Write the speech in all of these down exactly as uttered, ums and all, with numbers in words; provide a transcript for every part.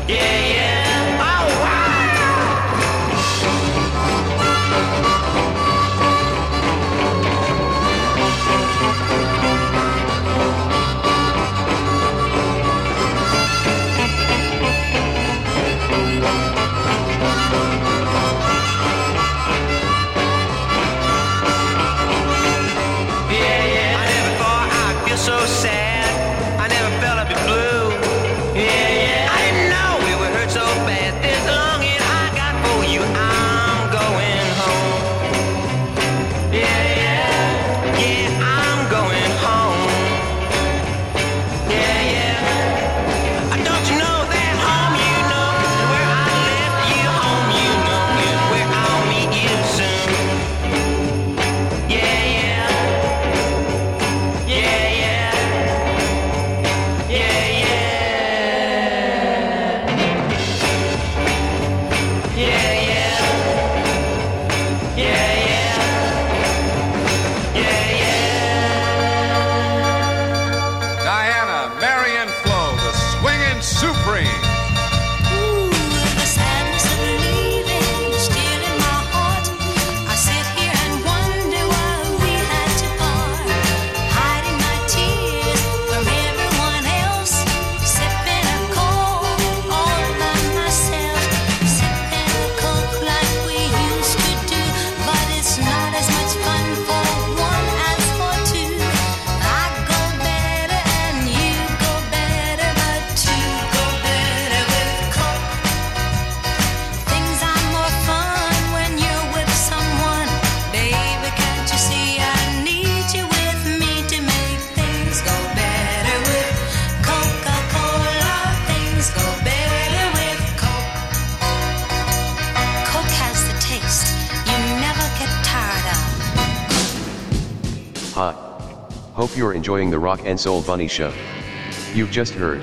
Hi. Hope you're enjoying the Rock and Soul Bunny Show. You've just heard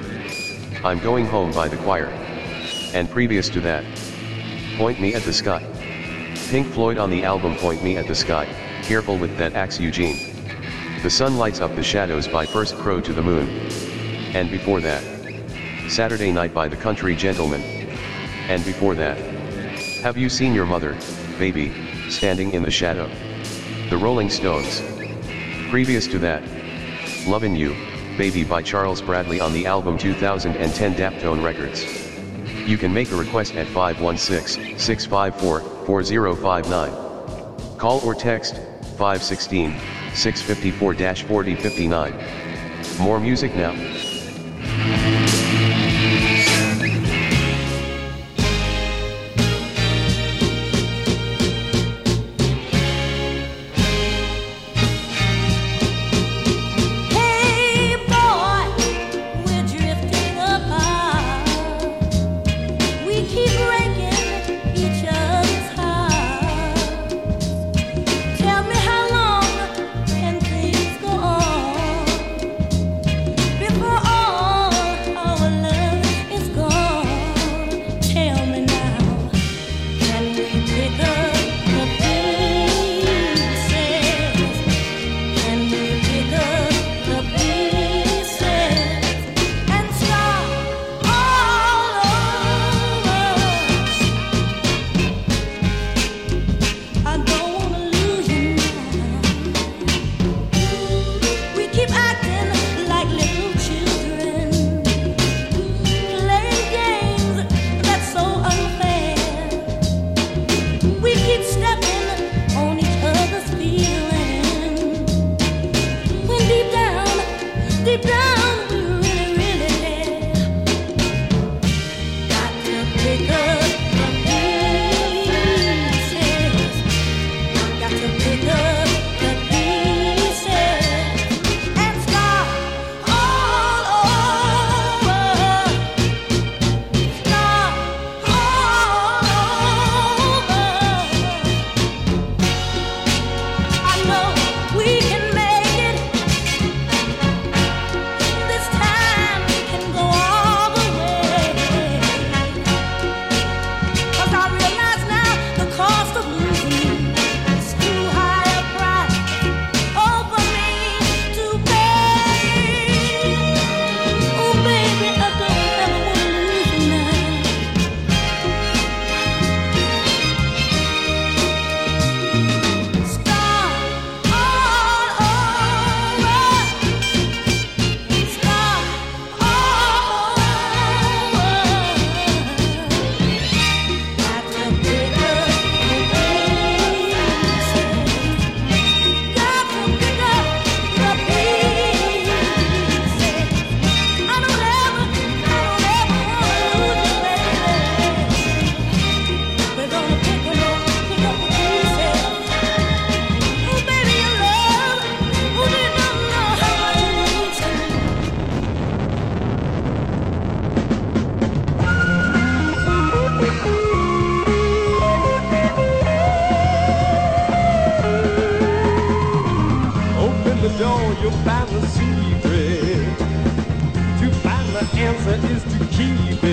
I'm Going Home by The Choir. And previous to that, Point Me at the Sky. Pink Floyd on the album Point Me at the Sky, Careful with That Axe Eugene. The Sun Lights Up the Shadows by First Crow to the Moon. And before that, Saturday Night by The Country Gentlemen. And before that, Have You Seen Your Mother, Baby, Standing in the Shadow? The Rolling Stones. Previous to that, Lovin' You, Baby by Charles Bradley on the album two thousand ten Daptone Records. You can make a request at five one six, six five four, four zero five nine. Call or text five one six, six five four, four zero five nine. More music now. Before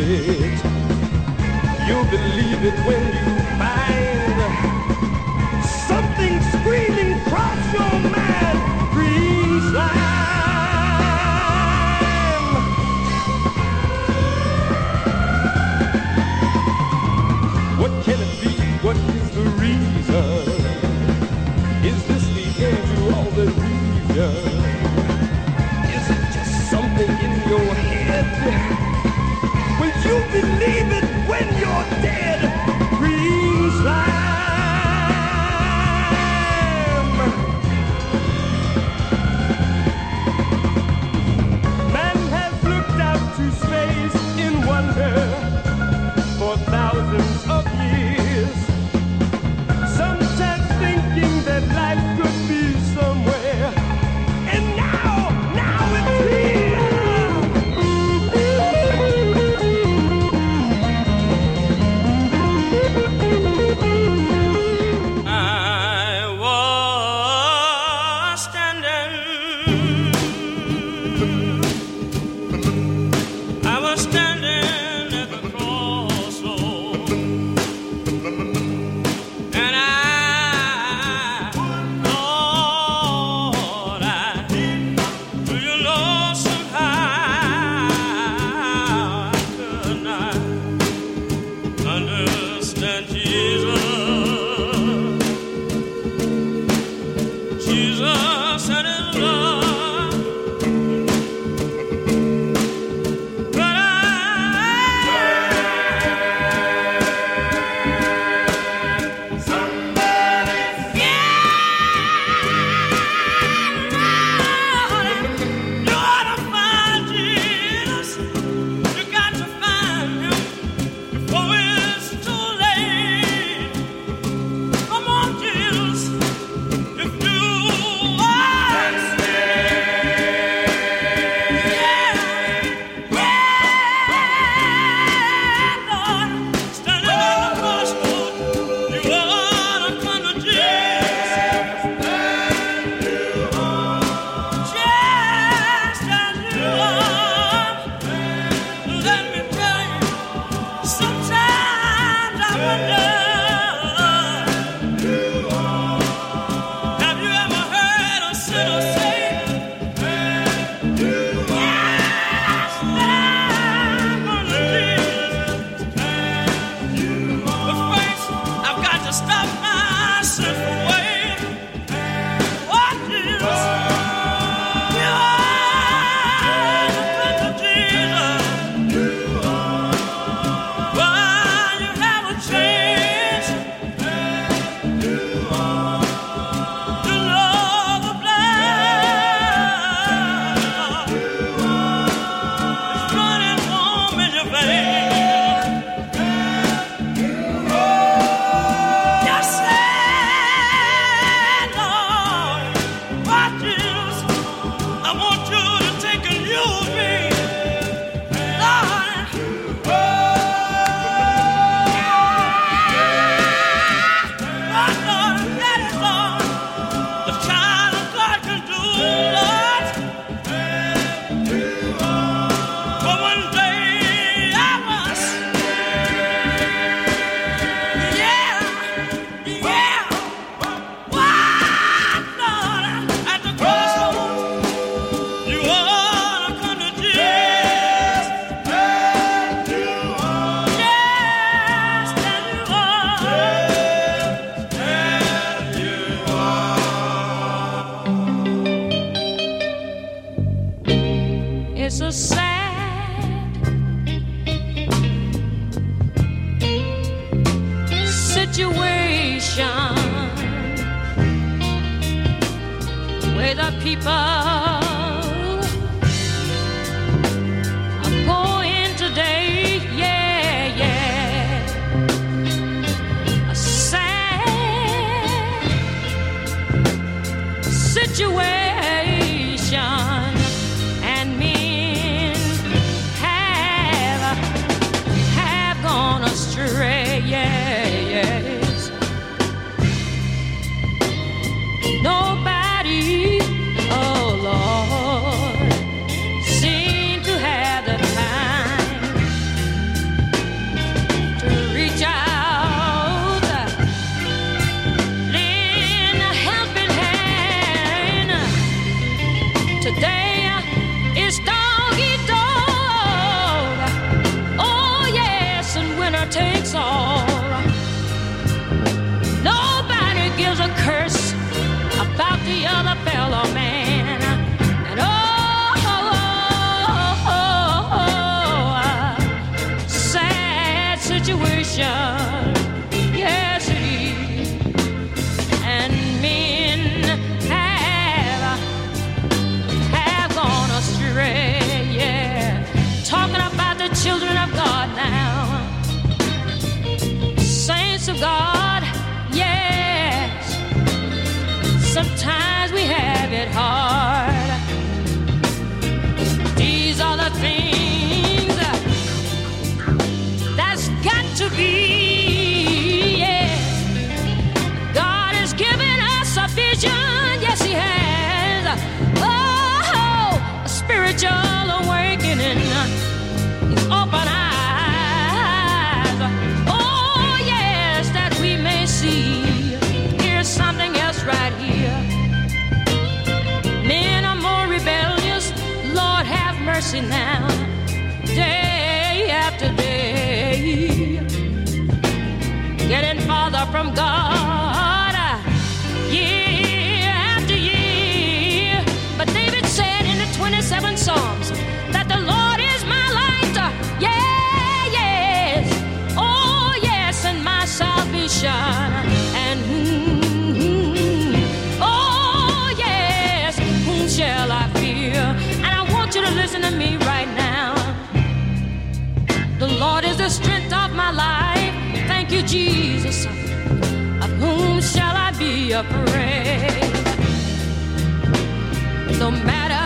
it. You'll believe it when you find something screaming across your mind. Green slime. What can it be? What is the reason? Is this the end to all the reason? Is it just something in your head? Will you believe it when you're dead? Green slime. Man has looked out to space in wonder for thousands of years, sometimes thinking that life could be somewhere, and now, now it's here. I was standing, I was standing at the crossroads, and I thought I, do you know, somehow I could not understand Jesus. Jesus and his love, but I, somebody, yeah, you ought to find Jesus. You got to find him before it's too late. Come on, Jesus, if you have you ever heard a sinner say, yes, I'm gonna Jesus. But first, I've got to stop myself from waiting. Oh, Jesus, you are the Jesus. Well, you have a chance to know the blood is running warm in your veins. Yes, Lord, but Jesus, I want you to take and use me, Lord. Oh, Lord, that is all the child of God can do, Lord. For one day I was, yeah, yeah, what, Lord, at the crossroads, you ought to come to Jesus. Yes, that you are. It's a sad situation where the people are going today. Yeah, yeah. A sad situation, and men have have gone astray. Yeah, yes. Nobody, oh Lord. situation. Yes, it is. And men have, have gone astray. Yeah. Talking about the children of God now. Saints of God, yes. Sometimes we have it hard. These are the things that's got to be, yes. God has given us a vision, yes, He has. Oh, a spiritual awakening. He's opened eyes. Oh, yes, that we may see. Here's something else right here. Men are more rebellious. Lord, have mercy now. Day after day, getting farther from God, year after year. But David said in the twenty-seven Psalms that the Lord is my light. Yeah, yes. Oh, yes, and my salvation. And whom, oh, yes, whom shall I fear? And I want you to listen to me right now. The Lord is the strength of my life. Thank you, Jesus. Of whom shall I be afraid? No matter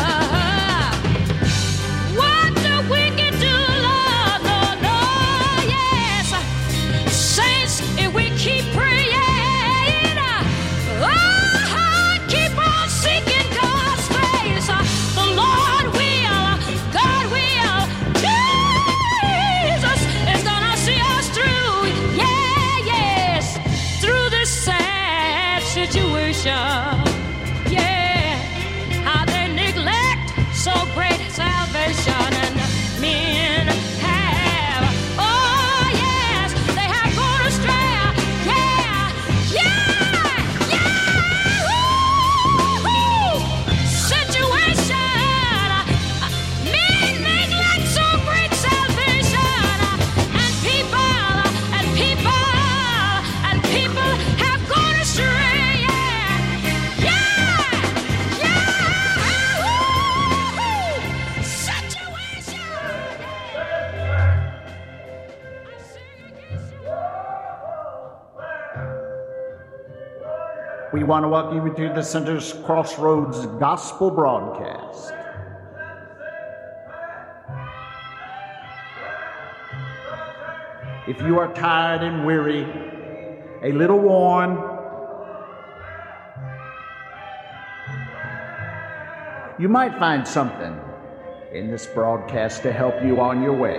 what the wicked do, Lord, Lord, Lord, yes. Saints, if we keep praying, oh, keep on seeking God's face, the Lord will, God will, Jesus is gonna see us through, yeah, yes, through this sad situation. Yeah, how they neglect so great salvation, and men have, oh yes, they have gone astray. Yeah, yeah, yeah, woo-hoo. Situation, men neglect so great salvation, and people, and people, and people have gone astray. Yeah, yeah, yeah, woo-hoo. Situation. I sing against you. We want to welcome you to the Center's Crossroads Gospel Broadcast. If you are tired and weary, a little worn, you might find something in this broadcast to help you on your way.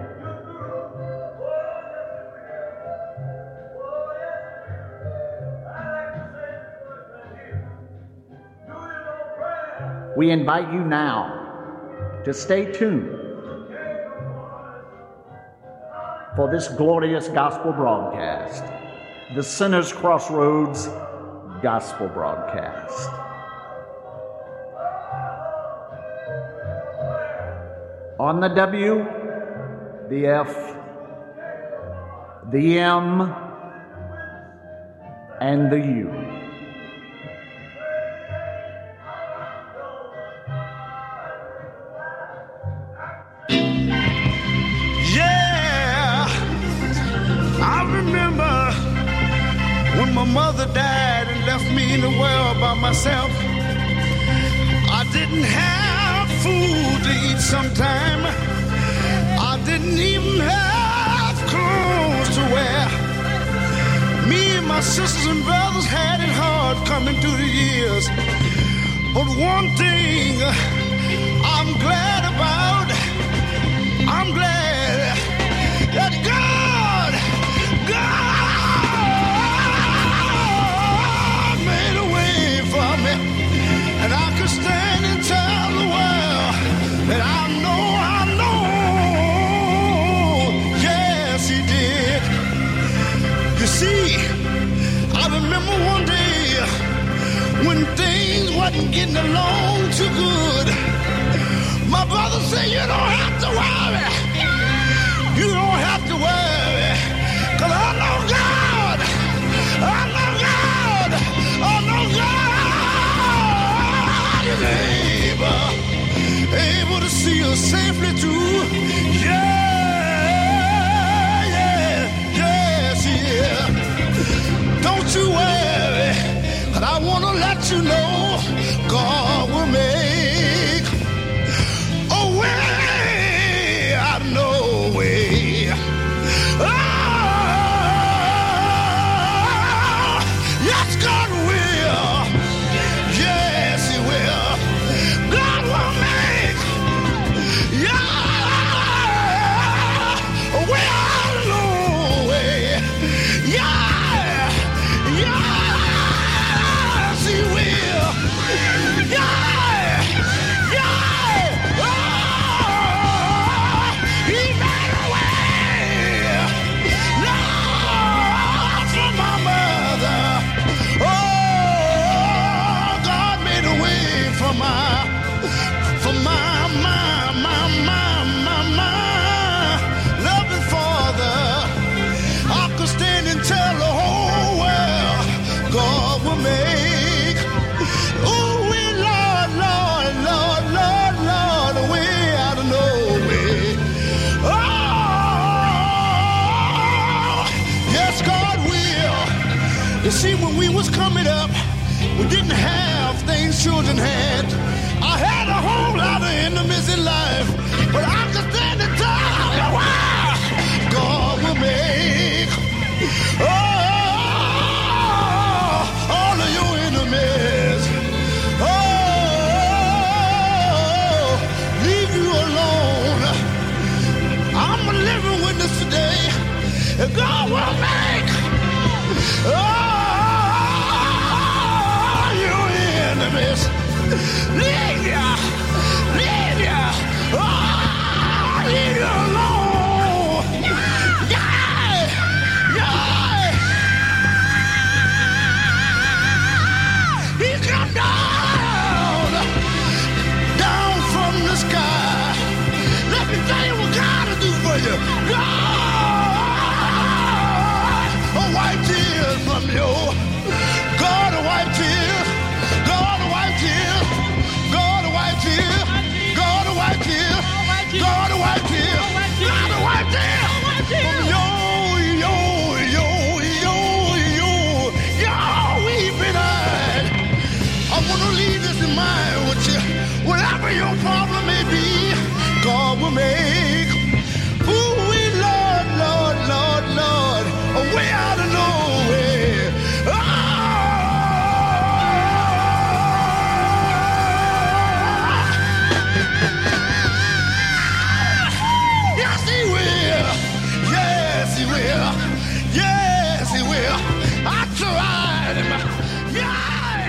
We invite you now to stay tuned for this glorious gospel broadcast, the Center's Crossroads Gospel Broadcast. On the W, the F, the M, and the U. Yeah, I remember when my mother died and left me in the world by myself. I didn't have food to eat sometime. I didn't even have clothes to wear. Me and my sisters and brothers had it hard coming through the years. But one thing I'm glad about, I'm glad that God, God made a way for me. And I could stand and tell the world that I know, I know, yes, He did. You see, I remember one day when things wasn't getting along too good. My brother said, you don't have to worry. You don't have to worry. to see us safely through. Yeah, yeah, yes, yeah. Don't you worry, 'cause I want to let you know God will make a way out of no way. Oh, yes, God will. Yes, He will. God will make, yeah, a way out of no way. Yeah, yes, He will. Yeah, yeah, oh, He made a way. Lord, for my mother. Oh, God made a way for my, for my, my, my, my, my, my loving Father. I could stand and tell the whole world God will make. Oh, we Lord, Lord, Lord, Lord, Lord, a way out of no way. Oh, yes, God will. You see, when we was coming up, we didn't have things children had. I had a whole lot of enemies in life, but I could stand and tell you why God will make. Oh, all of your enemies. Oh, leave you alone. I'm a living witness today. God will make. Oh, your enemies. Leave ya. Leave ya. Oh, leave you alone. Yeah. Yeah. He come down, down from the sky. Let me tell you what God will do for you. God will wipe tears from you. God will wipe tears. God will wipe tears. God will wipe tears. God will wipe tears. God will wipe tears. God will wipe tears. From yo, yo, yo, yo, yo, yo, weeping eyes. I want to leave this in mind with you. Whatever your problem may be, God will make. Ooh, we Lord, Lord, Lord, Lord, a way out of no way. Oh, yes, He will. Yes, He will. Yes, He will. I tried Him. Yeah.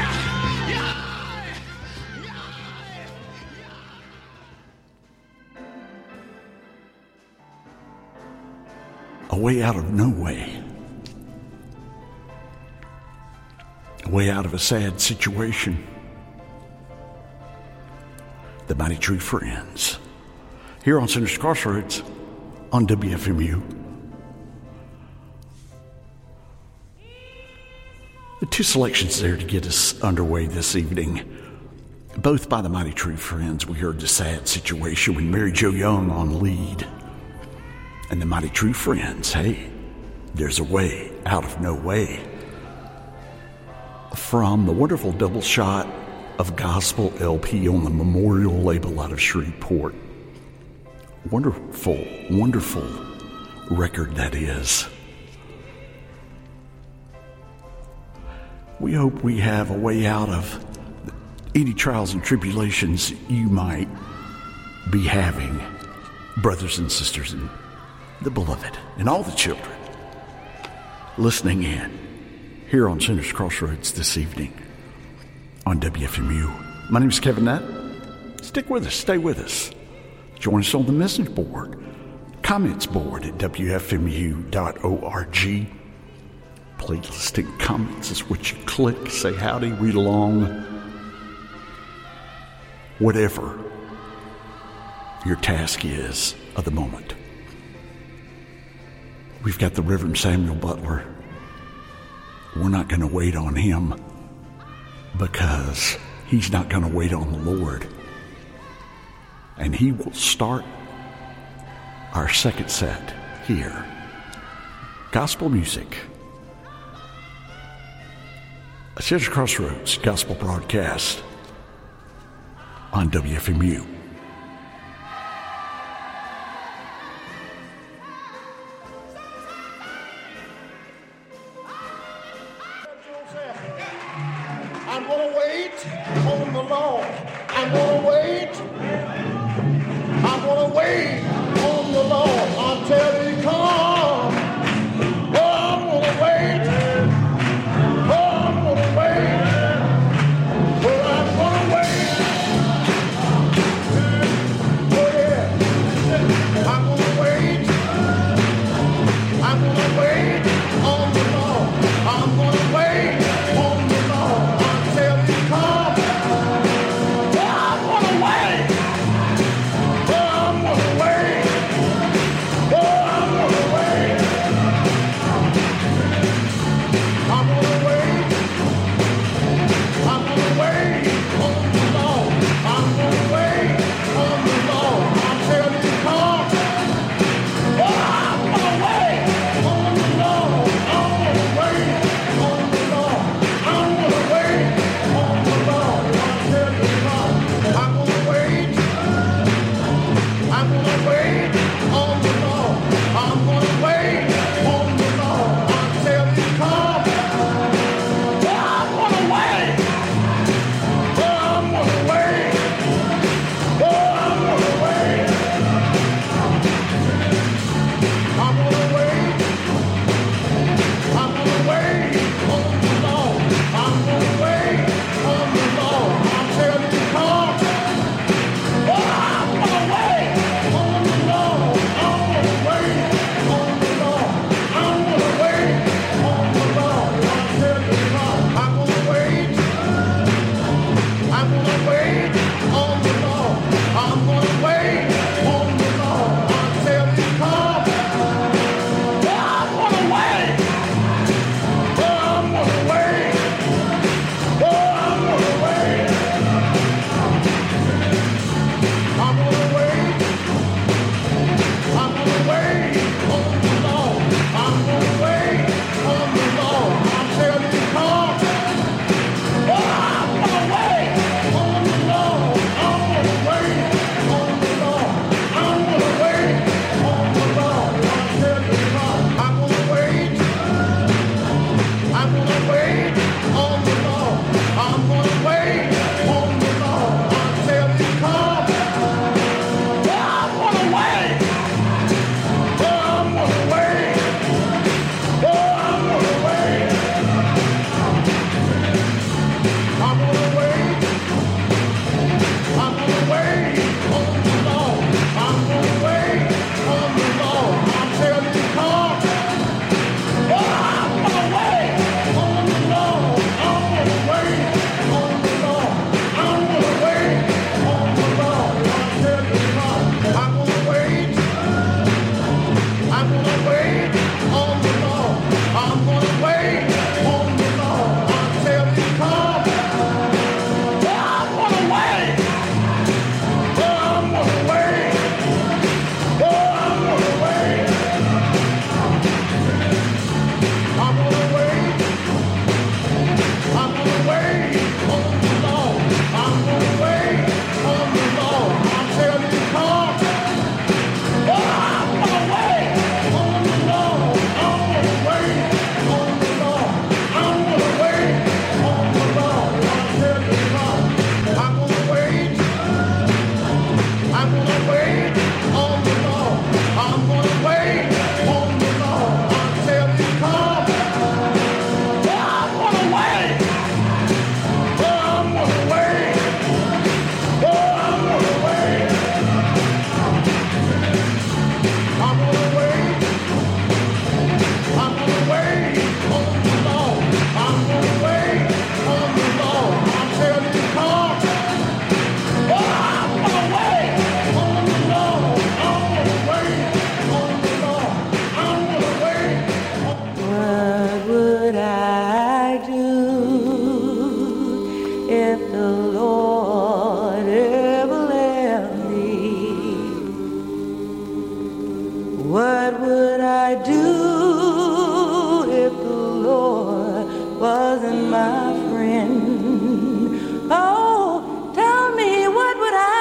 A way out of no way. A way out of a sad situation. The Mighty True Friends. Here on Sinners Crossroads on W F M U. The two selections there to get us underway this evening. Both by the Mighty True Friends. We heard The Sad Situation with Mary Jo Young on lead. And the Mighty True Friends, hey, there's a way out of no way. From the wonderful double shot of gospel L P on the Memorial label out of Shreveport. Wonderful, wonderful record that is. We hope we have a way out of any trials and tribulations you might be having, brothers and sisters and the beloved, and all the children listening in here on Sinners Crossroads this evening on W F M U. My name is Kevin Nutt. Stick with us. Stay with us. Join us on the message board, comments board at W F M U dot org. Playlist and comments is what you click. Say howdy, read along. Whatever your task is of the moment. We've got the Reverend Samuel Butler. We're not going to wait on him because he's not going to wait on the Lord. and he will start our second set here. Gospel music. A Central Crossroads Gospel broadcast on W F M U. I'm gonna wait on the Lord. I'm gonna wait. I'm gonna wait on the Lord until He comes. Oh, I'm gonna wait. Oh, I'm gonna wait. Oh, I'm gonna wait. Oh yeah. I'm gonna wait. I'm gonna wait on the Lord. I'm gonna wait on the Lord until He comes. Oh, I'm gonna wait. would I do if the Lord wasn't my friend? Oh, tell me, what would I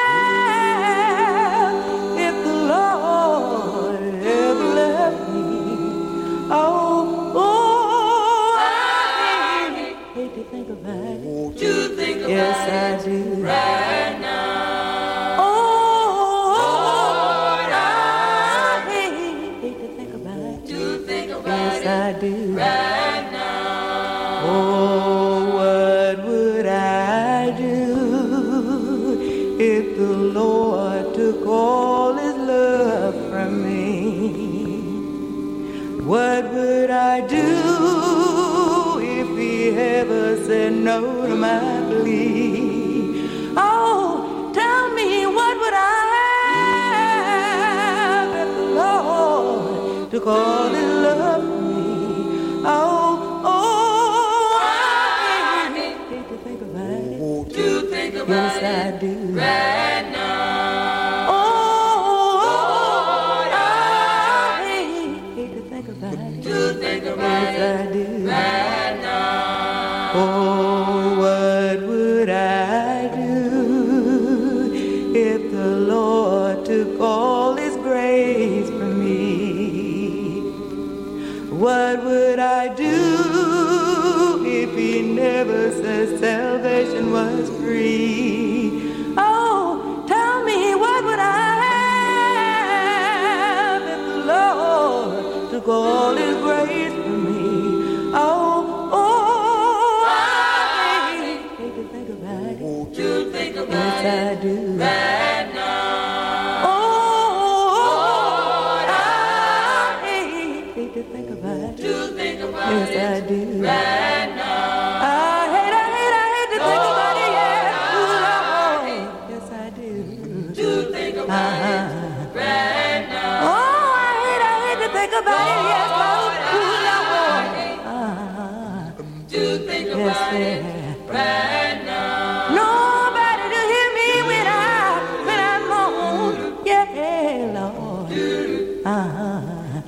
have if the Lord ever left me? Oh, oh, I hate, hate to think about it. To think about yes, it. I do. Right now. Yes, I do. Right now. Oh, what would I do if the Lord took all His love from me? What would I do if He ever said no to my plea? Oh, tell me, what would I have if the Lord took all His love from me? Oh, oh, I hate, hate to think about it. To think about yes, it. I do. Right now. Oh, oh, I hate, hate to think about it. To think about yes, it. I do. Right now. Oh, what would I do if the Lord took all His grace from me? What would I do if He never said salvation was free? Oh, tell me, what would I have if the Lord took all His grace from me? Oh, oh, I hate, hate to think about it. To think about yes, it. I do. Right now. To think about it. To think about yes, it. I do. Right now. I hate, I hate, I hate to think about it, yeah. Ooh, Lord. Yes, I do. To think about uh-huh. it. Right now. Oh, I hate, I hate to think about it, yes, Lord. Ooh, Lord. Uh-huh. To think yes, about it. Yeah. Right now. Nobody to hear me when I, when I'm on. Yeah, Lord. Uh-huh.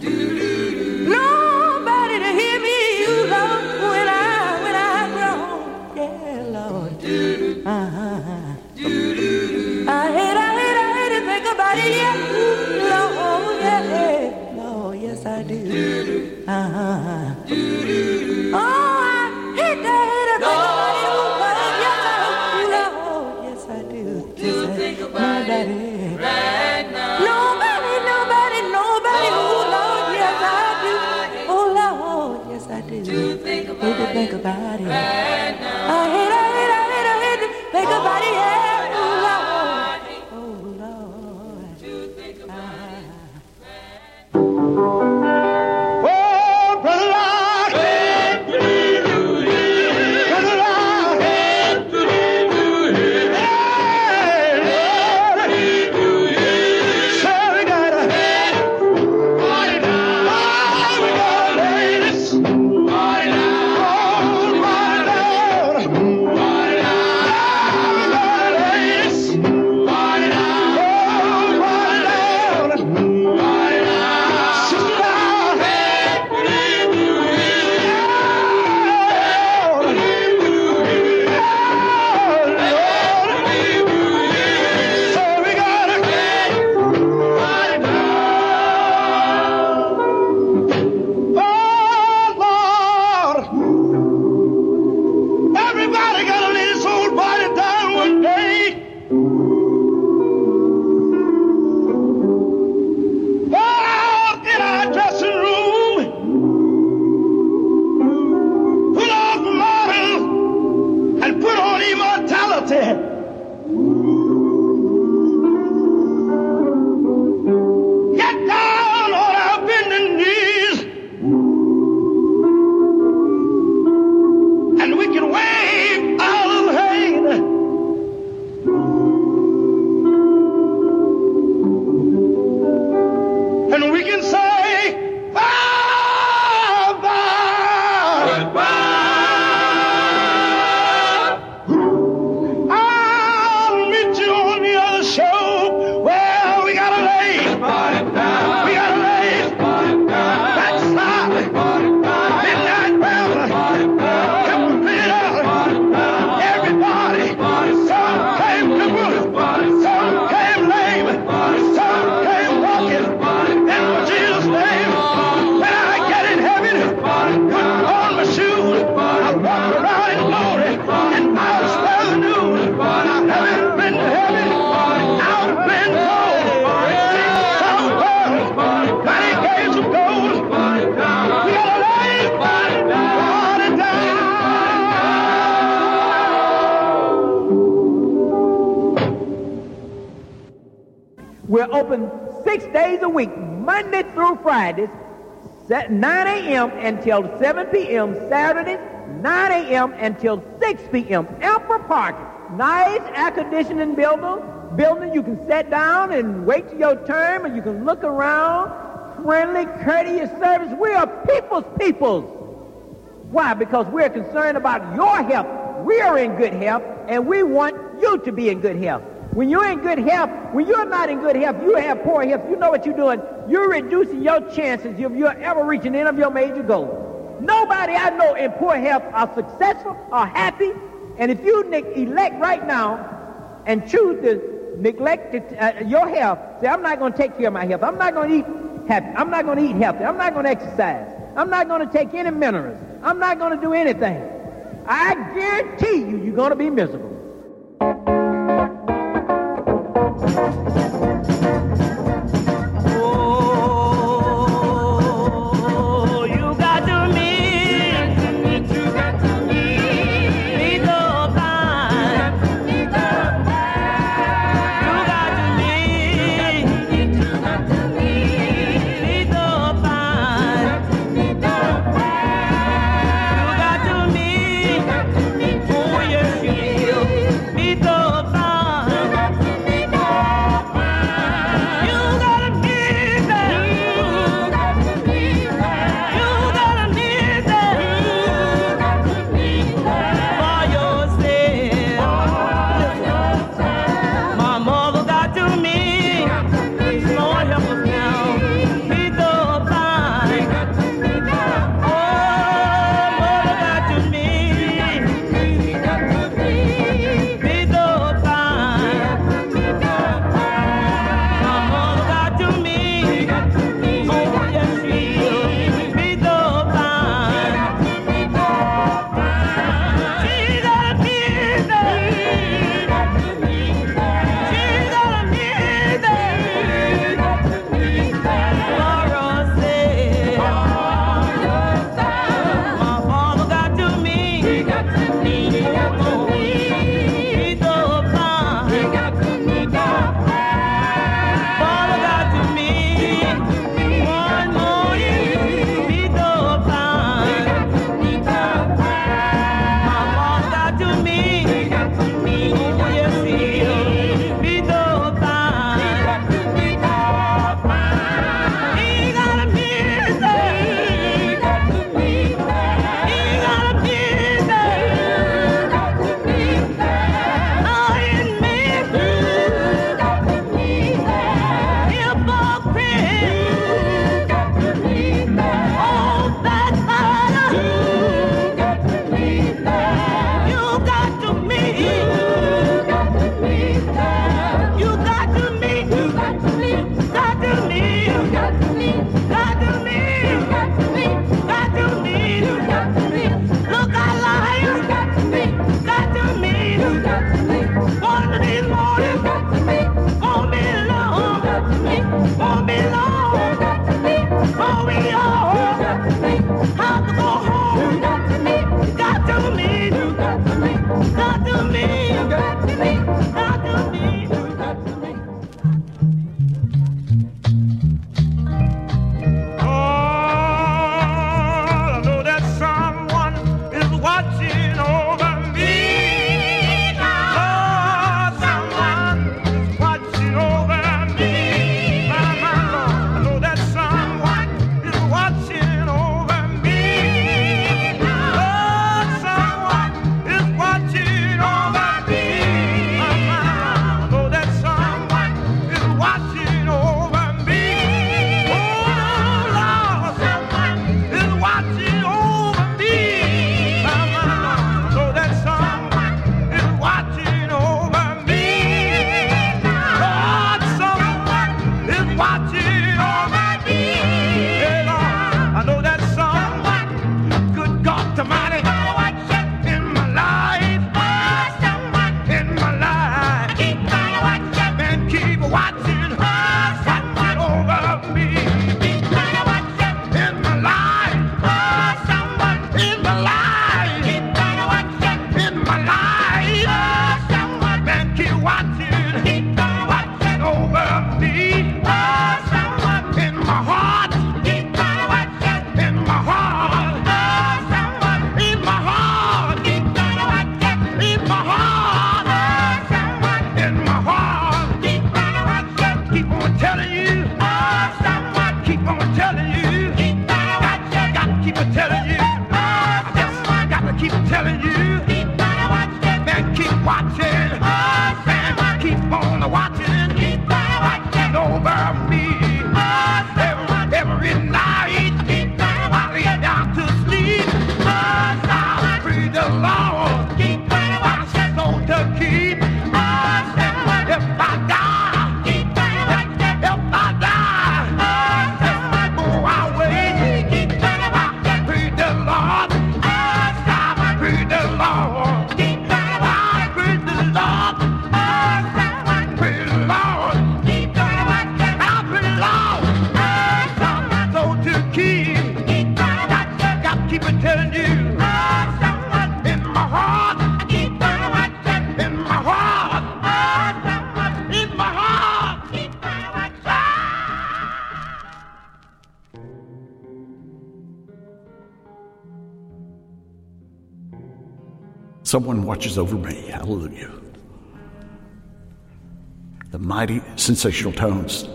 Nobody to hear me, you Lord, when I, when I grow, yeah, Lord. Uh-huh. I hate, I hate, I hate to think about it, yeah, Lord, yeah, Lord, yes I do. Uh-huh. Oh, I hate to, hate to think about it, Lord, yes I do, Lord, yes I do. To think about nobody. it. Right now. Nobody, nobody, nobody, oh Lord, yes I do. Oh Lord, yes I do. To think about hate to it. think about it. Right now. I hate, I hate, I hate, I hate to think about it, yeah. Oh Lord, oh Lord. To think about it. Well, brother, I open six days a week, Monday through Fridays, nine a.m. until seven p.m. Saturdays, nine a.m. until six p.m. Ample parking. Nice air-conditioning building. Building you can sit down and wait till your turn, and you can look around. Friendly, courteous service. We are people's peoples. Why? Because we're concerned about your health. We are in good health, and we want you to be in good health. When you're in good health, when you're not in good health, you have poor health, you know what you're doing. You're reducing your chances of you ever reaching any of your major goals. Nobody I know in poor health are successful or happy. And if you ne- elect right now and choose to neglect uh, your health, say, I'm not going to take care of my health. I'm not going to eat happy. I'm not going to eat healthy. I'm not going to exercise. I'm not going to take any minerals. I'm not going to do anything. I guarantee you, you're going to be miserable. You on telling you. I just got to keep telling you. Man, keep watching. Man, keep on watching. Watching over me. Every, every night. I lay down to sleep. I pray the Lord. My soul to keep. If I die, if I die, go away. I pray the Lord. I pray the Lord. I pray the Lord. I pray the Lord. I pray the Lord. My soul to keep. Got to keep it telling you. In my heart. In my heart. In my heart. Someone watches over me. Hallelujah. The mighty sensational tones.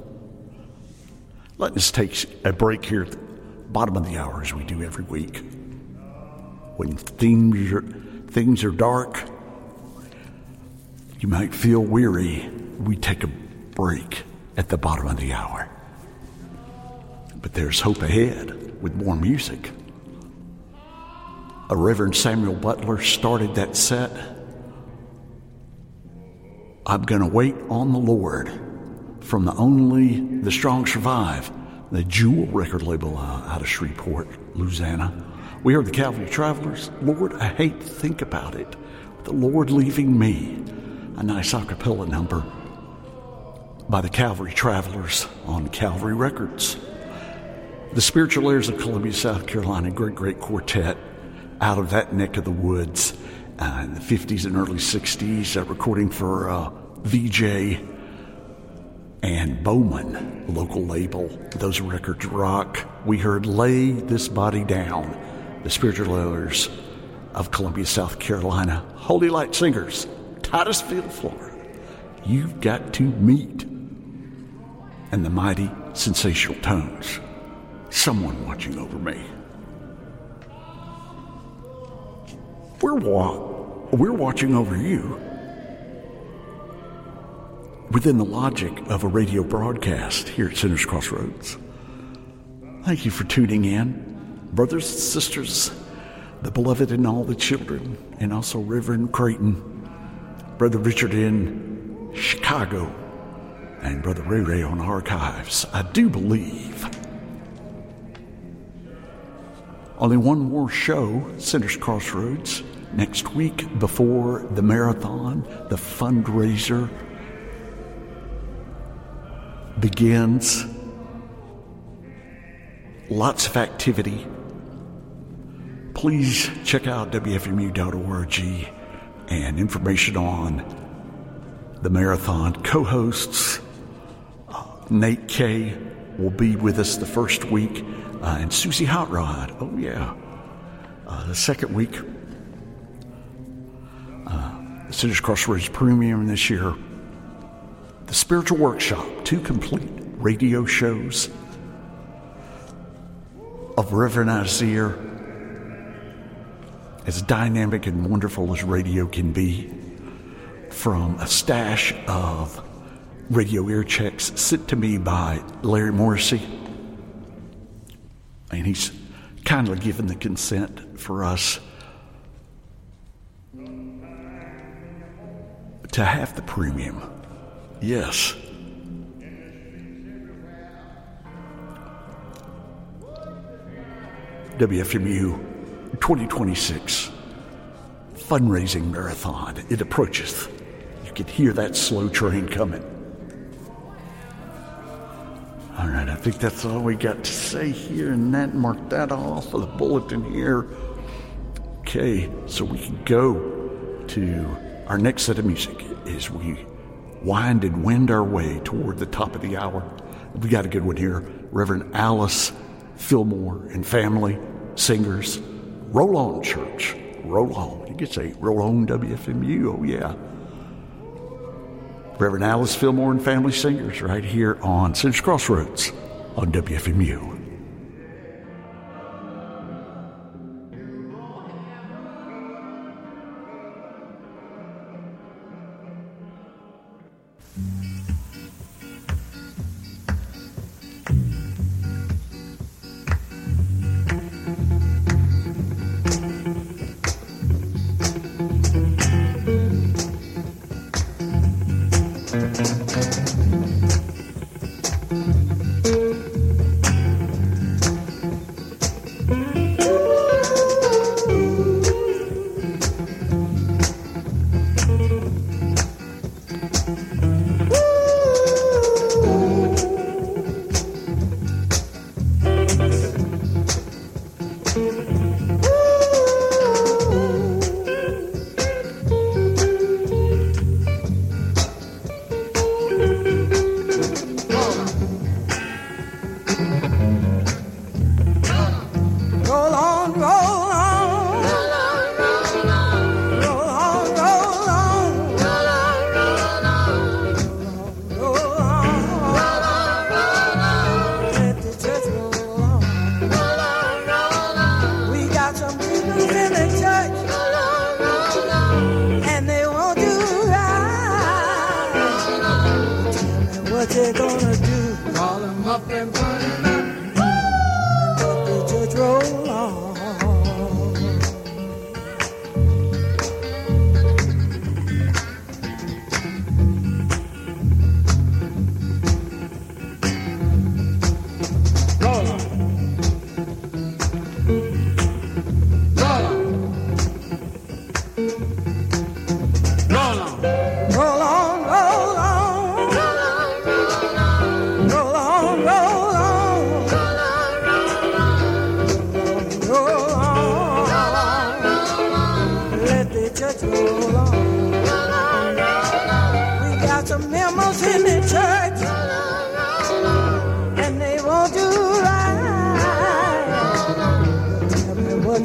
Let us take a break here at the bottom of the hour as we do every week. When things are, things are dark, you might feel weary, we take a break at the bottom of the hour. But there's hope ahead with more music. A Reverend Samuel Butler started that set. I'm going to wait on the Lord from the Only the Strong Survive, the Jewel record label uh, out of Shreveport, Louisiana. We are the Calvary Travelers. Lord, I hate to think about it. The Lord leaving me. A nice a cappella number by the Calvary Travelers on Calvary Records. The Spiritual Heirs of Columbia, South Carolina, great, great quartet out of that neck of the woods uh, in the fifties and early sixties, uh, recording for uh, V J and Bowman, local label. Those records rock. We heard Lay This Body Down, the Spiritual Heirs of Columbia, South Carolina. Holy Light Singers, Titusville, Florida. You've got to meet. And the mighty sensational tones. Someone watching over me. We're wa- we're watching over you within the logic of a radio broadcast here at Sinners Crossroads. Thank you for tuning in, brothers and sisters, the beloved and all the children, and also Reverend Creighton, Brother Richard in Chicago, and Brother Ray Ray on Archives. I do believe only one more show, Sinners Crossroads, next week before the marathon, the fundraiser begins. Lots of activity. Please check out W F M U dot org and information on the marathon. Co-hosts uh, Nate Kay will be with us the first week, uh, and Susie Hot Rod. Oh yeah, uh, the second week. Uh, the Sinners Crossroads Premium this year. The Spiritual Workshop, two complete radio shows of Reverend Isaiah, as dynamic and wonderful as radio can be, from a stash of radio ear checks sent to me by Larry Morrissey. And he's kindly given the consent for us to have the premium. Yes. W F M U twenty twenty-six fundraising marathon. It approacheth. You can hear that slow train coming. All right, I think that's all we got to say here, and that mark that off of the bulletin here. Okay, so we can go to our next set of music as we wind and wend our way toward the top of the hour. We got a good one here. Reverend Alice Fillmore and family singers. Roll on, church. Roll on. You could say, roll on, W F M U. Oh, yeah. Reverend Alice Fillmore and family singers right here on Sinners Crossroads on W F M U.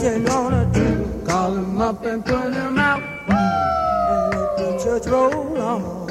you gonna do? Call them up and put them out and let the church roll on.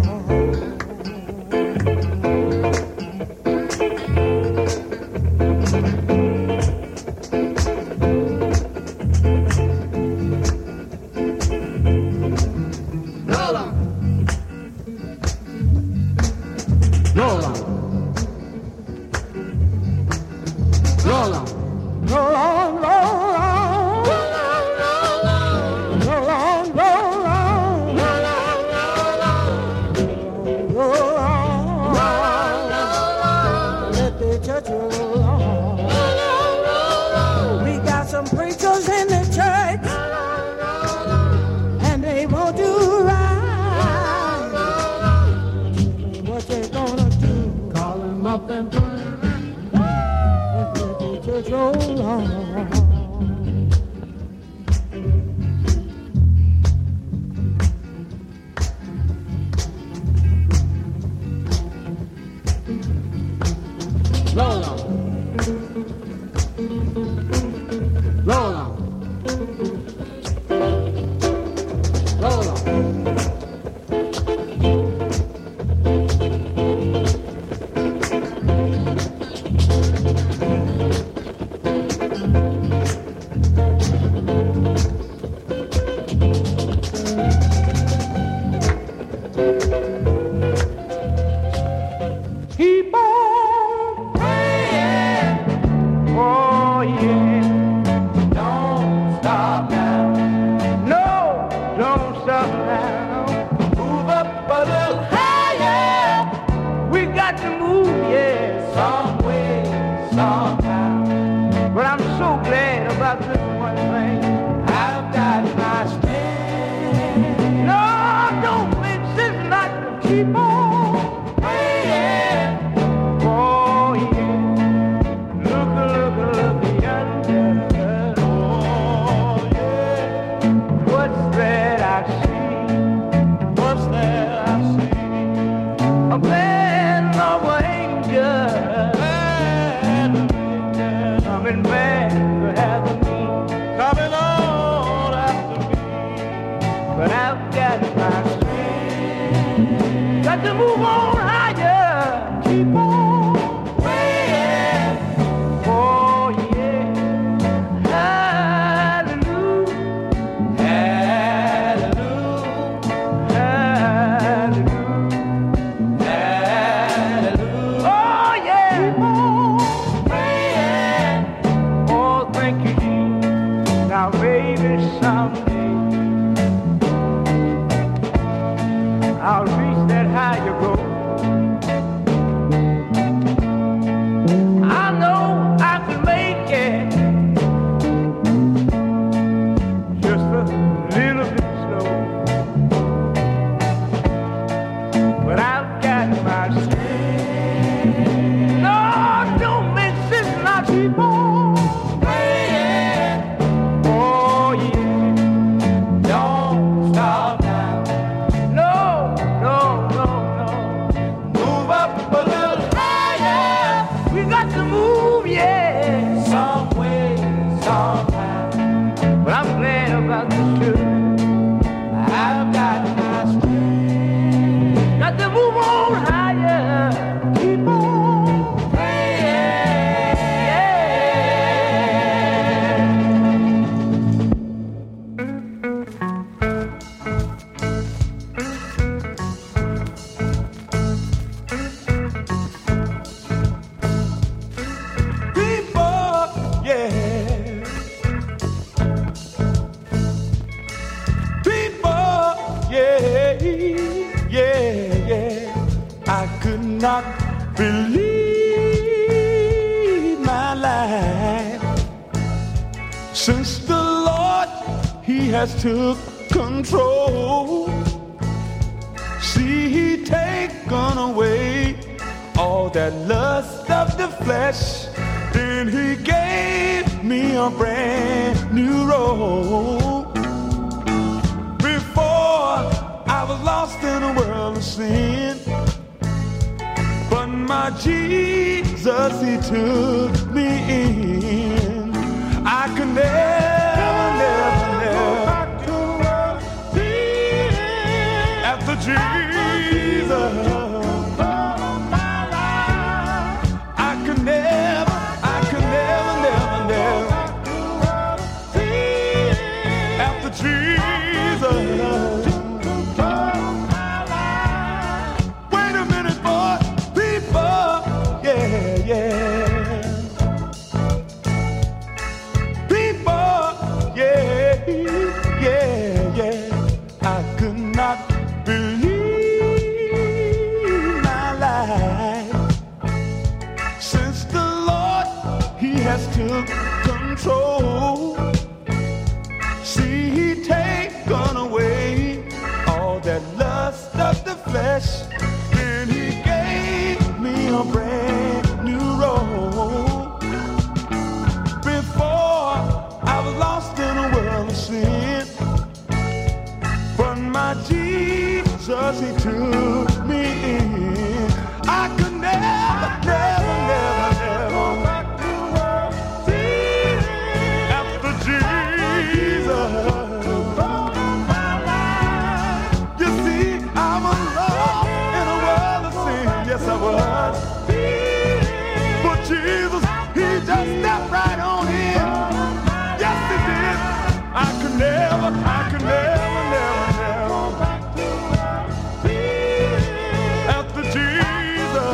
Not believe my life since the Lord He has took control. See, He taken away all that lust of the flesh, then He gave me a brand new road. Before I was lost in a world of sin, but my Jesus, He took me in. I could never has took control. See, he taken away all that lust of the flesh, and he gave me a brand new road. Before I was lost in a world of sin, but my Jesus, he took me in. I could never, never, never, never back to world after Jesus. You see, I was lost in a world of sin. Yes, I was. But Jesus, he just stepped right on in. Yes, he did. I could never, I could never, never, never after Jesus.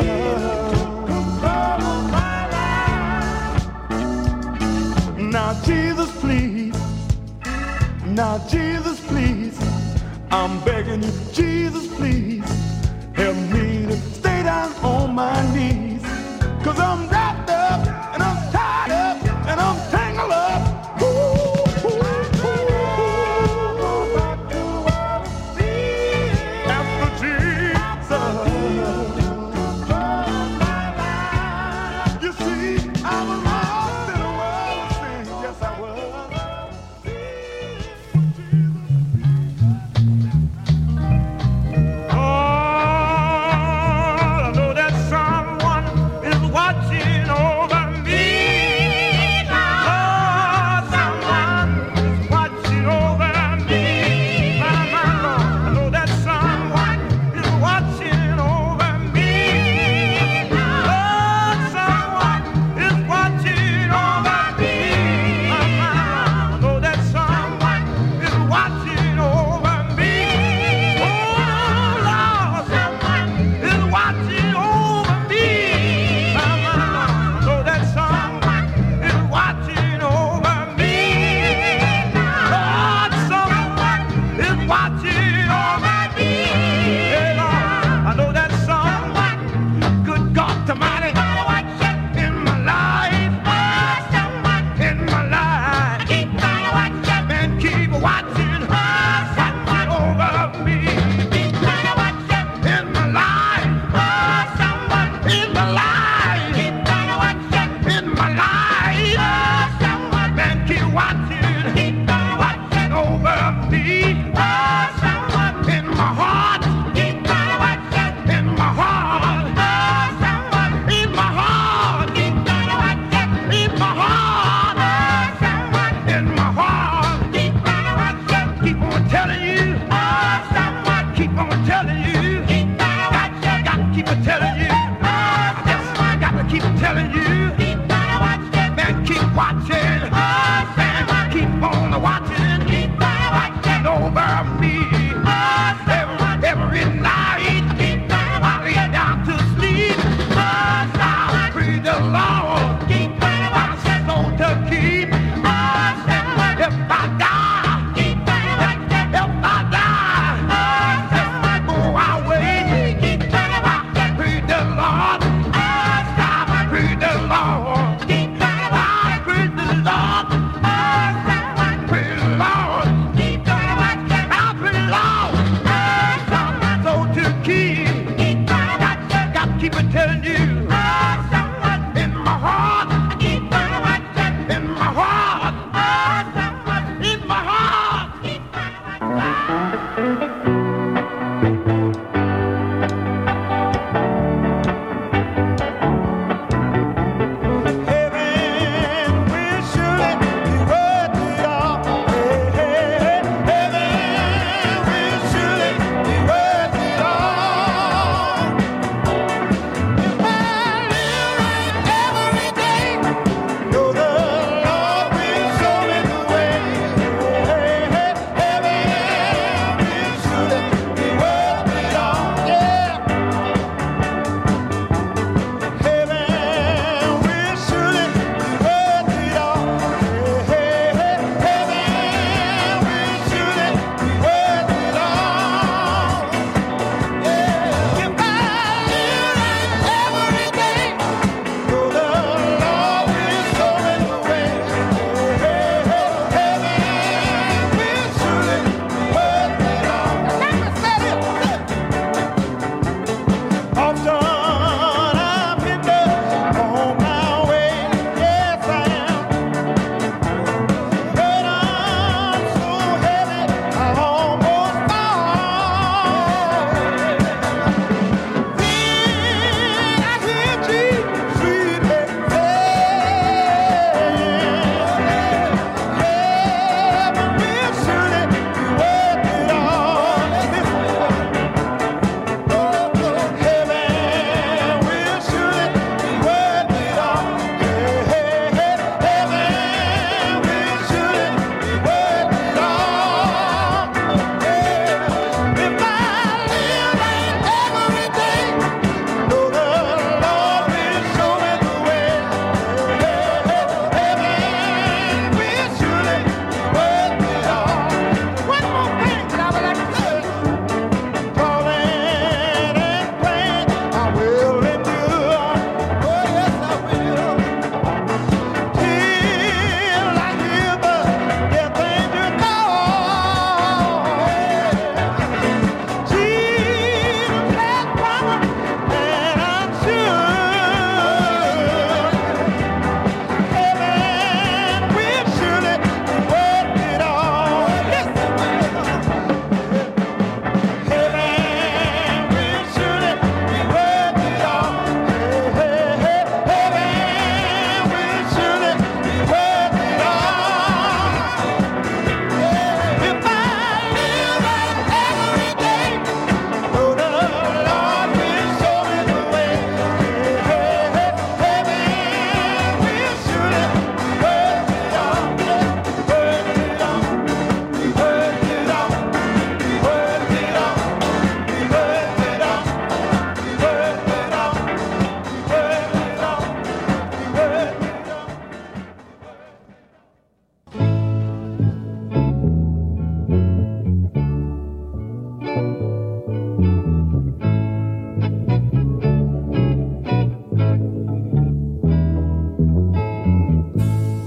Now, Jesus, please. Now, Jesus, please. I'm begging you, Jesus, please. Help me to stay down on my knees. Cause I'm wrapped up, and I'm tied up, and I'm tangled up. Ooh, ooh, ooh. After Jesus. You see, I was lost in a world of sin. Yes, I was. Keep telling you, man, keep watching, man.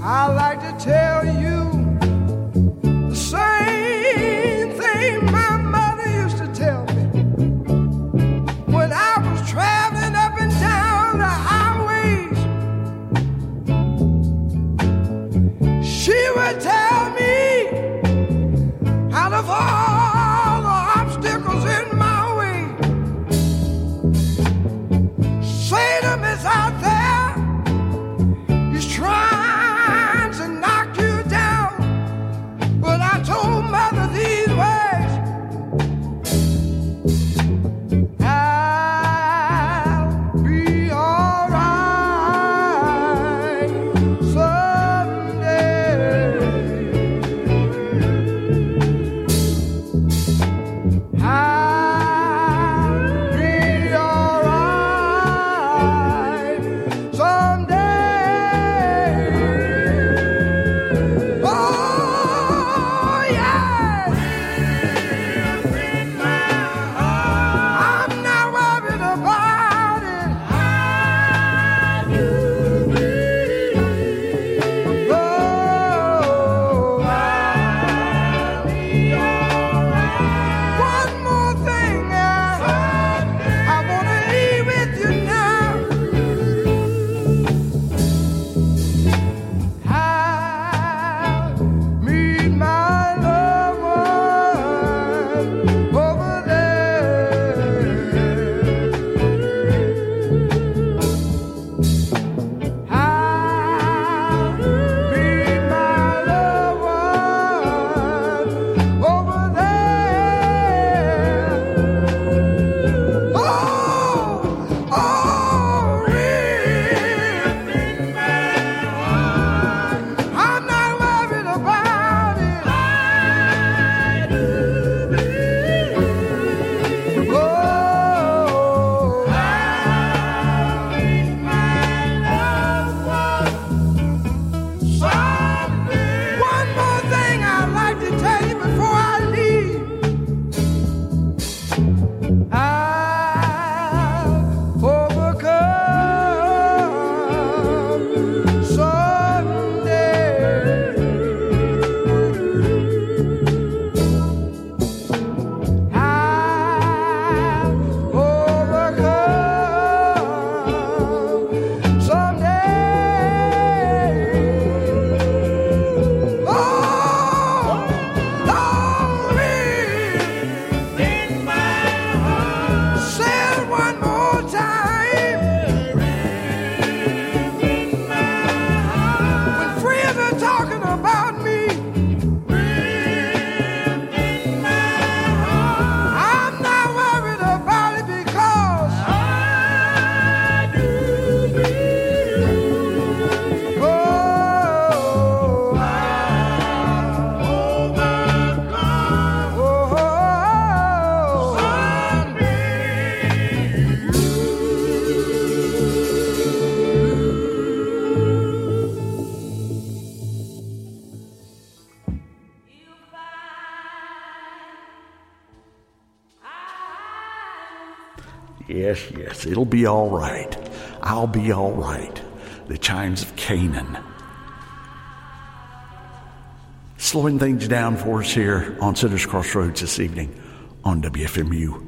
I like to tell you the same thing my mother used to tell me when I was traveling up and down the highways. She would tell me out of all the obstacles in my way, Satan is out there, he's trying to knock you down. But I told mother these words, I'll be all right someday. I'll be all right someday. Oh, yeah. I'm not worried about it. Oh, I'll be all right. One more thing, uh, I want to leave with you now. I'll meet my loved one over there. I'll meet my loved one over there. Oh, oh, real in my heart. I'm not worried about it. I do believe. Oh, I'll meet my loved one someday. One more thing I'd like to tell you before I leave. I'll overcome someday. I'll overcome someday. Oh, glory in my heart. Say it one more time. When friends are talking about me, I'm not worried about it because I do believe. Oh, I'll overcome. Oh, Yes, yes, it'll be all right. I'll be all right. The chimes of Canaan. Slowing things down for us here on Sinners Crossroads this evening on W F M U.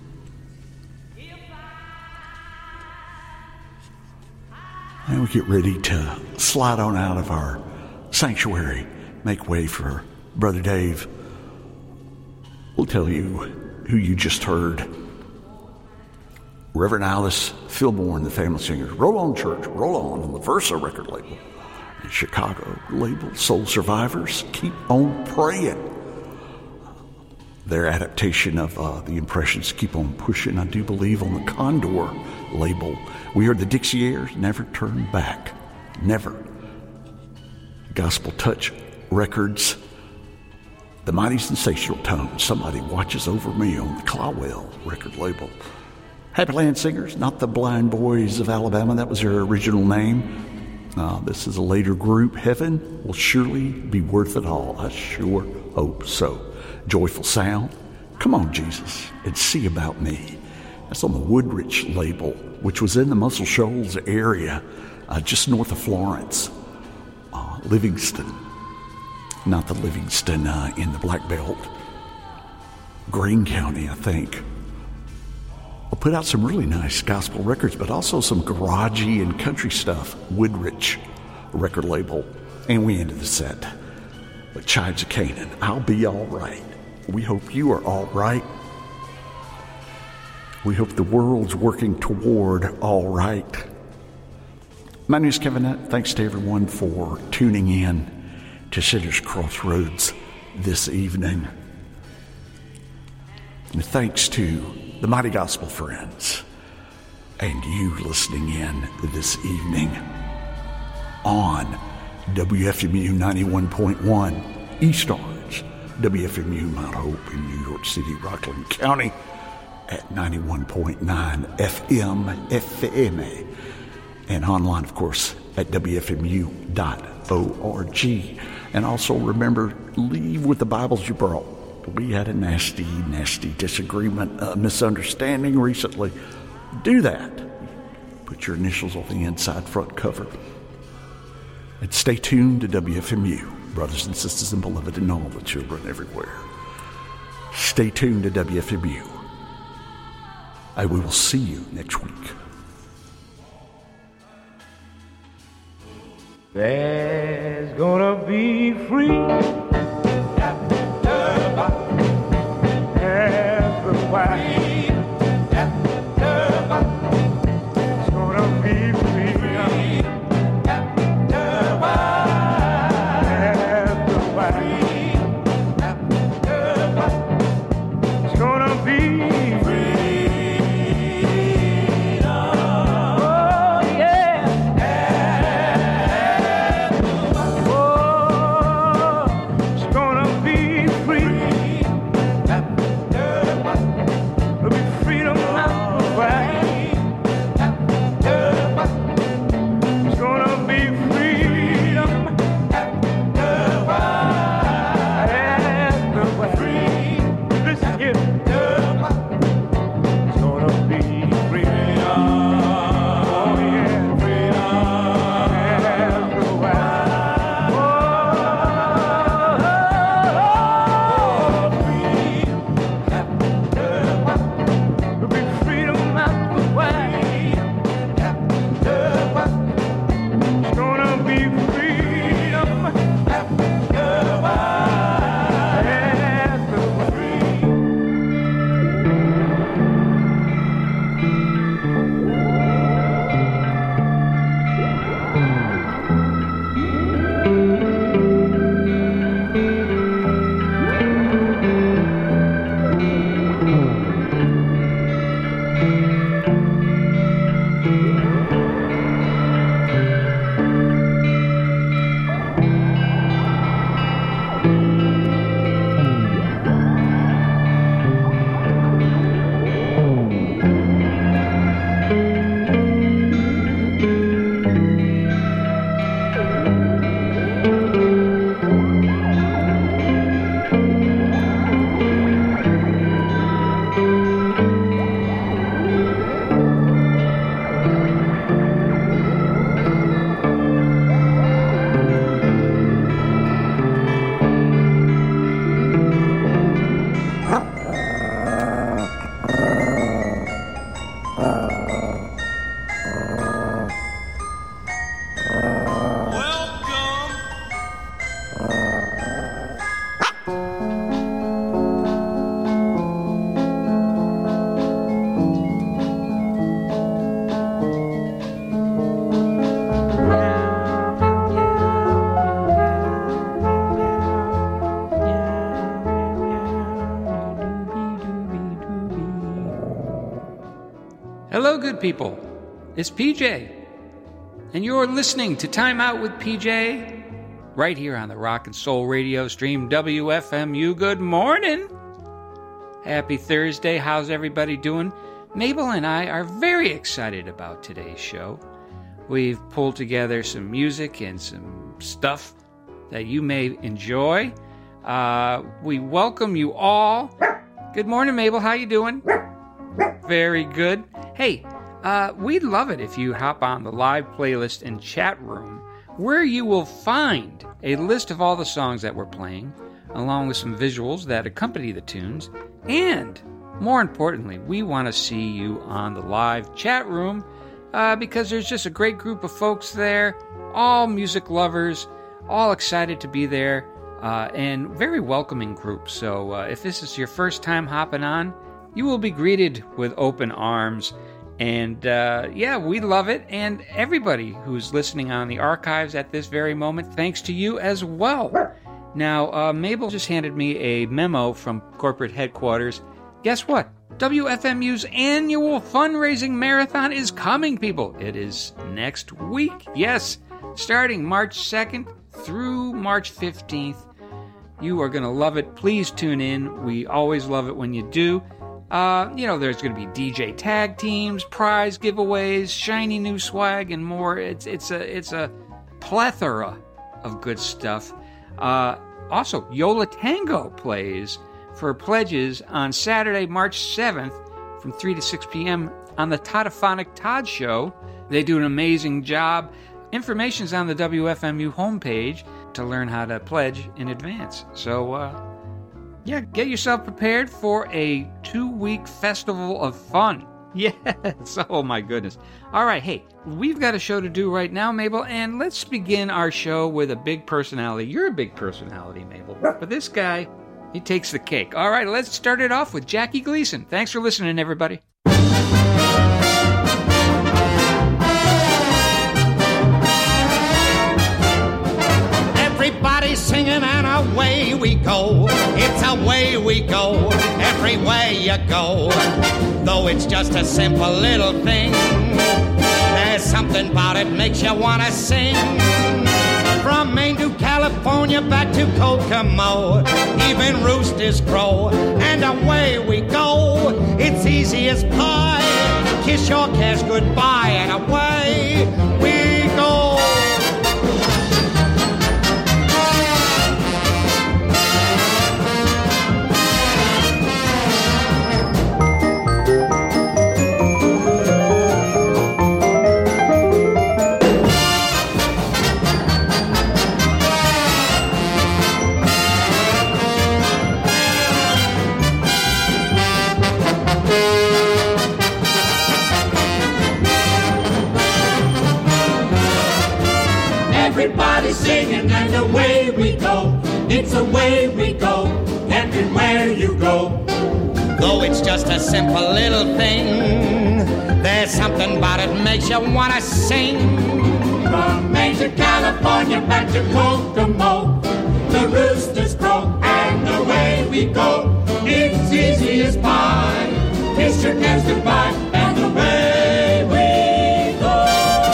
And we get ready to slide on out of our sanctuary, make way for Brother Dave. We'll tell you who you just heard. Reverend Alice Fillmore and the Family Singers. Roll On Church, Roll On on the Versa record label. And Chicago label Soul Survivors, Keep On Praying. Their adaptation of uh, the Impressions, Keep On Pushing, I do believe, on the Condor label. We are the Dixieers, Never Turn Back. Never. Gospel Touch Records. The Mighty Sensational Tone, Somebody Watches Over Me on the Clawell record label. Happy Land Singers, Not the Blind Boys of Alabama. That was their original name. Uh, this is a later group. Heaven will surely be worth it all. I sure hope so. Joyful Sound, Come On Jesus and See About Me. That's on the Woodrich label, which was in the Muscle Shoals area, uh, just north of Florence. Uh, Livingston. Not the Livingston uh, in the Black Belt. Greene County, I think. We'll put out some really nice gospel records, but also some garagey and country stuff. Woodrich record label. And we ended the set with Chives of Canaan. I'll be all right. We hope you are all right. We hope the world's working toward all right. My name is Kevin Nutt. Thanks to everyone for tuning in to Sinner's Crossroads this evening. And thanks to the Mighty Gospel Friends and you listening in this evening on W F M U ninety-one point one East Orange, W F M U Mount Hope in New York City, Rockland County at ninety-one point nine F M, F M A, and online, of course, at W F M U dot org. And also remember, leave with the Bibles you brought. We had a nasty, nasty disagreement, uh, misunderstanding recently. Do that. Put your initials on the inside front cover. And stay tuned to W F M U, brothers and sisters and beloved and all the children everywhere. Stay tuned to W F M U. I will see you next week. There's gonna be free everywhere. It's gonna be free everywhere. It's gonna be Hello, good people. It's P J, and you're listening to Time Out with P J right here on the Rock and Soul Radio stream, W F M U. Good morning. Happy Thursday. How's everybody doing? Mabel and I are very excited about today's show. We've pulled together some music and some stuff that you may enjoy. Uh, we welcome you all. Good morning, Mabel. How you doing? Very good. Hey, uh, we'd love it if you hop on the live playlist and chat room where you will find a list of all the songs that we're playing, along with some visuals that accompany the tunes, and more importantly, we want to see you on the live chat room uh, because there's just a great group of folks there, all music lovers, all excited to be there, uh, and very welcoming group. So uh, if this is your first time hopping on, you will be greeted with open arms. And uh, yeah, we love it. And everybody who's listening on the archives at this very moment, thanks to you as well. Now, uh, Mabel just handed me a memo from corporate headquarters. Guess what? W F M U's annual fundraising marathon is coming, people. It is next week. Yes, starting March second through March fifteenth. You are going to love it. Please tune in. We always love it when you do. Uh, you know, there's going to be D J tag teams, prize giveaways, shiny new swag, and more. It's it's a it's a plethora of good stuff. Uh, also, Yola Tango plays for pledges on Saturday, March seventh from three to six p.m. on the Toddophonic Todd Show. They do an amazing job. Information's on the W F M U homepage to learn how to pledge in advance. So, uh, yeah, get yourself prepared for a two-week festival of fun. Yes, oh my goodness. All right, hey, we've got a show to do right now, Mabel, and let's begin our show with a big personality. You're a big personality, Mabel, but this guy, he takes the cake. All right, let's start it off with Jackie Gleason. Thanks for listening, everybody. Everybody's singing and away we go. It's away we go, every way you go. Though it's just a simple little thing, there's something about it makes you want to sing. From Maine to California, back to Kokomo, even roosters crow, and away we go. It's easy as pie, kiss your cares goodbye, and away we go. Everybody's singing and away we go. It's away we go, everywhere you go. Though it's just a simple little thing, there's something about it makes you want to sing. From Maine to California, back to Kokomo, the roosters crow and away we go. It's easy as pie, kiss your cares goodbye, and away we go.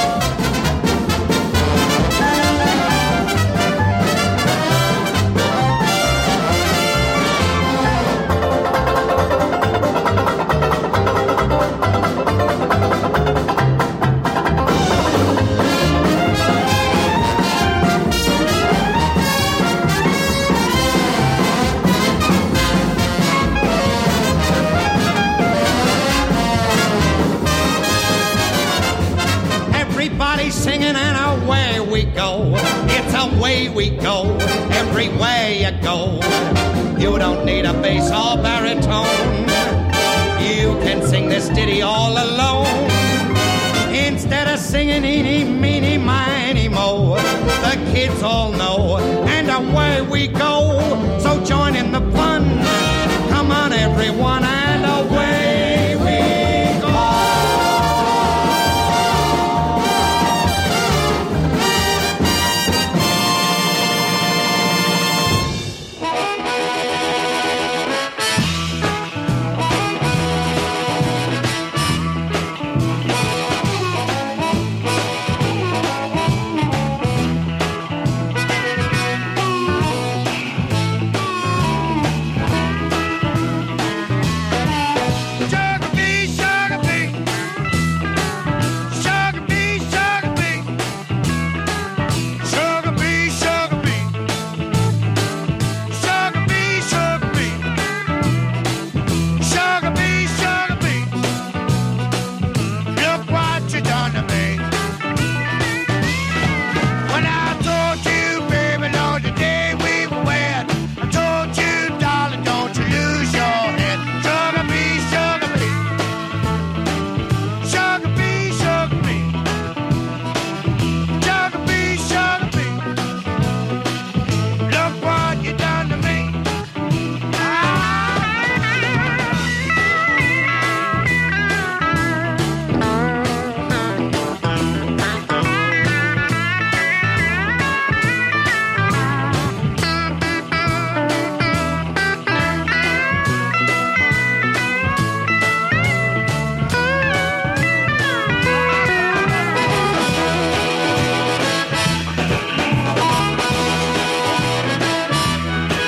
Singing and away we go. It's away we go, every way you go. You don't need a bass or baritone. You can sing this ditty all alone. Instead of singing eeny, meeny, miny, mo, the kids all know, and away we go. So join in the fun. Come on, everyone, and away